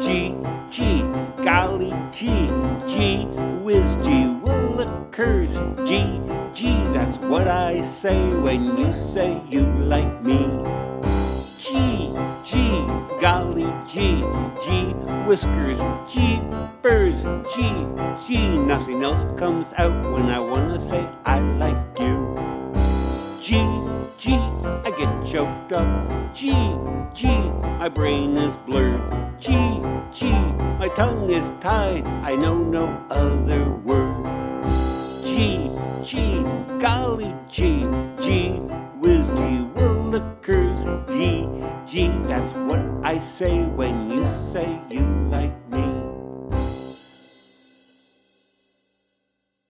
Gee, golly gee whiz, gee willikers, gee, that's what I say when you say you like me. Gee, golly gee whiskers, jeepers, gee, nothing else comes out when I wanna say I like you. Gee, I get choked up. Gee, my brain is blurred. Gee, my tongue is tied. I know no other word. Gee, golly gee whiz, gee willikers, gee, that's what I say when you say you like me.